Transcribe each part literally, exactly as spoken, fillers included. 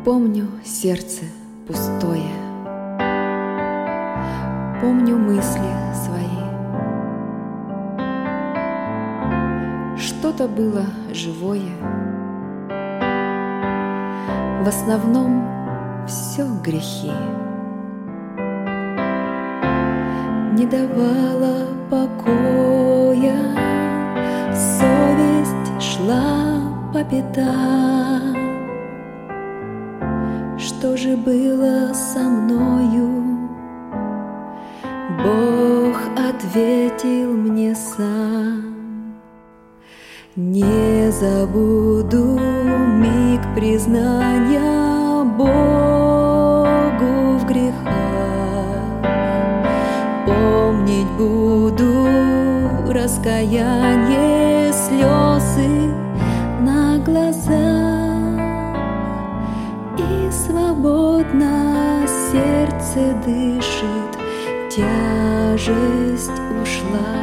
Помню сердце пустое, помню мысли свои. Что-то было живое, в основном все грехи. Не давала покоя, совесть шла по пятам. Что же было со мною? Бог ответил мне сам. Не забуду миг признания Богу в грехах. Помнить буду раскаяние, слезы на глазах. И свободно сердце дышит, тяжесть ушла.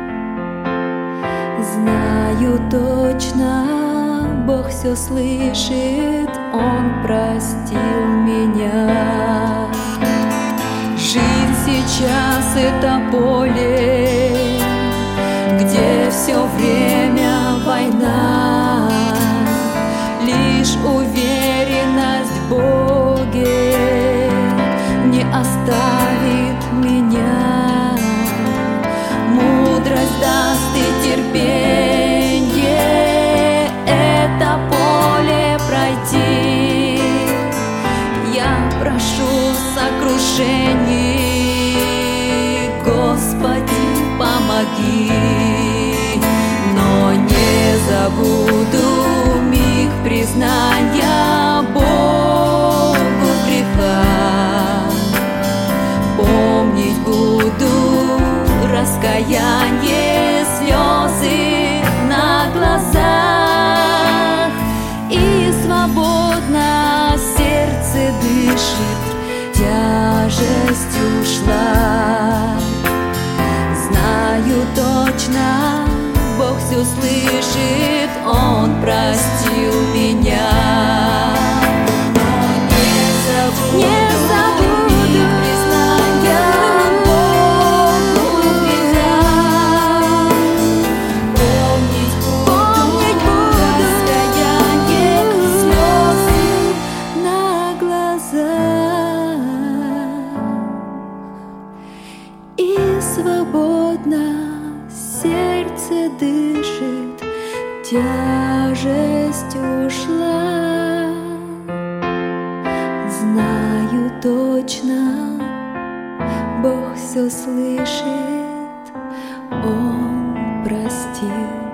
Знаю точно, Бог все слышит, Он простил меня. Жизнь сейчас — это поле, где все время война. Лишь уверенность в Боге не оставит меня. Мудрость даст и терпенье это поле пройти. Я прошу сокрушений, Господи, помоги. Но не забуду миг признания Богу в грехах. Помнить буду раскаяние, слезы на глазах. И свободно сердце дышит, тяжесть ушла. Знаю точно, Бог все слышит, Он простил меня. Но не забуду, не забуду признания Богу в грехах. Помнить буду раскаяние, слезы на глазах. И свободно сердце дышит, тяжесть ушла. Знаю точно, Бог все слышит, Он простил.